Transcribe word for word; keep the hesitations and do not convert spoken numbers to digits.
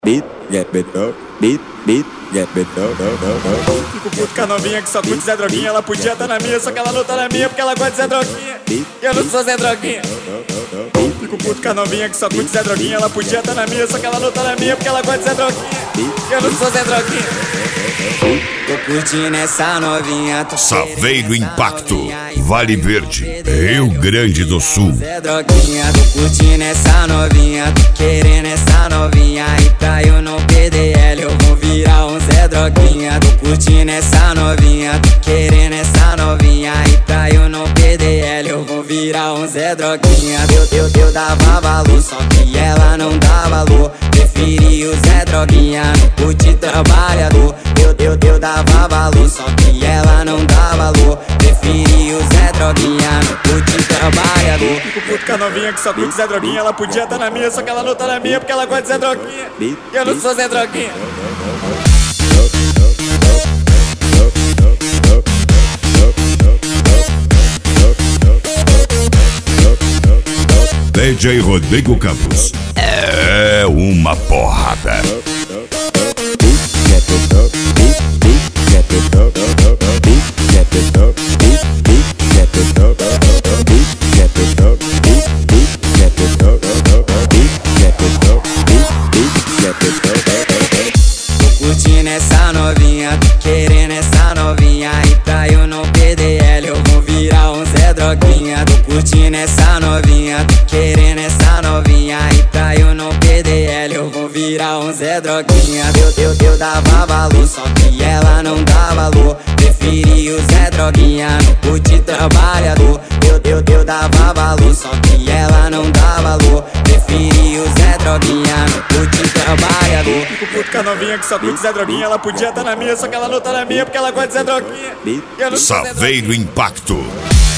beat, get better, beat, beat, get better. Fico puto com a novinha que só curte Zé Droguinha. Ela podia tá na minha, só que ela não tá na minha porque ela gosta de Zé Droguinha. E eu não sou Zé Droguinha. Fico puto com a novinha que só curte Zé Droguinha. Ela podia tá na minha, só que ela não tá na minha porque ela gosta de Zé Droguinha. E eu não sou Zé Droguinha. Tô curtindo essa novinha, tô Saveiro Impacto, Vale Verde, Rio Grande do Sul. Zé Droguinha, tô curtindo essa novinha, tô querendo essa novinha. E pra eu não perder ela, eu vou virar um Zé Droguinha. Tô curtindo essa novinha, tô querendo essa novinha. E pra eu não perder ela, eu vou virar um Zé Droguinha. Eu, eu, eu dava valor, só que ela não dá valor. Preferi o Zé Droguinha, no curte trabalhador. Eu, eu, eu dava valor, só que ela não dá valor. Preferi o Zé Droguinha, no curte trabalhador. Fico puto com a novinha que só curte Zé Droguinha. Ela podia tá na minha, só que ela não tá na minha porque ela gosta de Zé Droguinha. E eu não sou Zé Droguinha. D J Rodrigo Campos é uma porrada. Tô curtindo essa novinha, tô querendo essa novinha. E pra eu não perder ela, eu vou virar um Zé Droguinha. Tô curtindo essa novinha, tô querendo essa novinha. E pra eu não perder ela, eu vou virar um Zé Droguinha. Eu, eu, eu dava valor, só que ela não dá valor. Preferi o Zé Droguinha, no curte trabalhador. Eu, eu, eu dava valor, só que ela não dá valor. Preferi o Zé Droguinha, no curte trabalhador. Fico puto com a novinha que só curte Zé Droguinha. Ela podia tá na minha, só que ela não tá na minha porque ela gosta de Zé Droguinha. E eu não sou Zé Droguinha. Saveiro Impacto.